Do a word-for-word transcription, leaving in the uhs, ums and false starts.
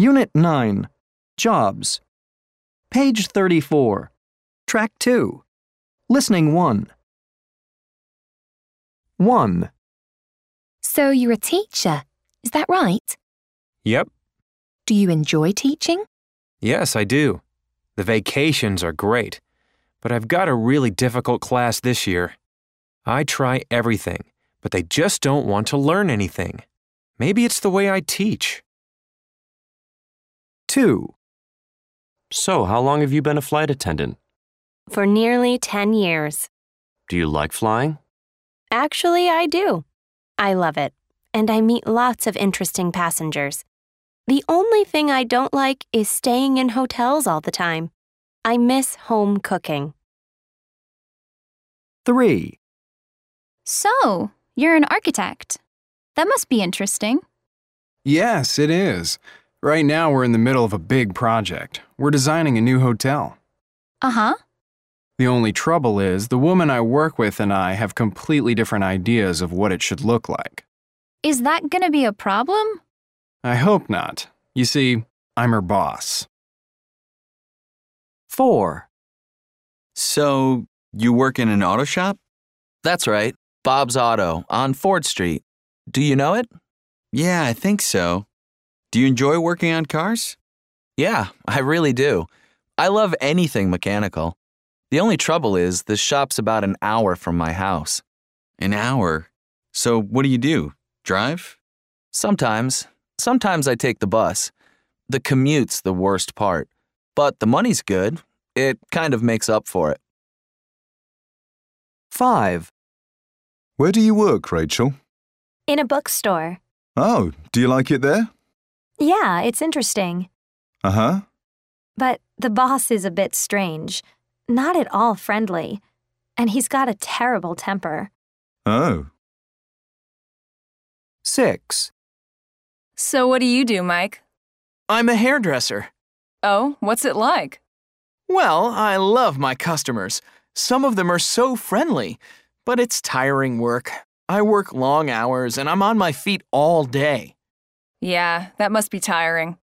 Unit nine, Jobs. Page thirty-four, Track two, Listening one. one. So you're a teacher, is that right? Yep. Do you enjoy teaching? Yes, I do. The vacations are great, but I've got a really difficult class this year. I try everything, but they just don't want to learn anything. Maybe it's the way I teach. two. So, how long have you been a flight attendant? For nearly ten years. Do you like flying? Actually, I do. I love it, and I meet lots of interesting passengers. The only thing I don't like is staying in hotels all the time. I miss home cooking. three. So, you're an architect. That must be interesting. Yes, it is. Right now, we're in the middle of a big project. We're designing a new hotel. Uh-huh. The only trouble is, the woman I work with and I have completely different ideas of what it should look like. Is that gonna be a problem? I hope not. You see, I'm her boss. four. So, you work in an auto shop? That's right, Bob's Auto on Ford Street. Do you know it? Yeah, I think so. Do you enjoy working on cars? Yeah, I really do. I love anything mechanical. The only trouble is the shop's about an hour from my house. An hour? So, what do you do? Drive? Sometimes. Sometimes I take the bus. The commute's the worst part. But the money's good. It kind of makes up for it. five. Where do you work, Rachel? In a bookstore. Oh, do you like it there? Yeah, it's interesting. Uh-huh. But the boss is a bit strange. Not at all friendly. And he's got a terrible temper. Oh. six. So what do you do, Mike? I'm a hairdresser. Oh, what's it like? Well, I love my customers. Some of them are so friendly, but it's tiring work. I work long hours and I'm on my feet all day. Yeah, that must be tiring.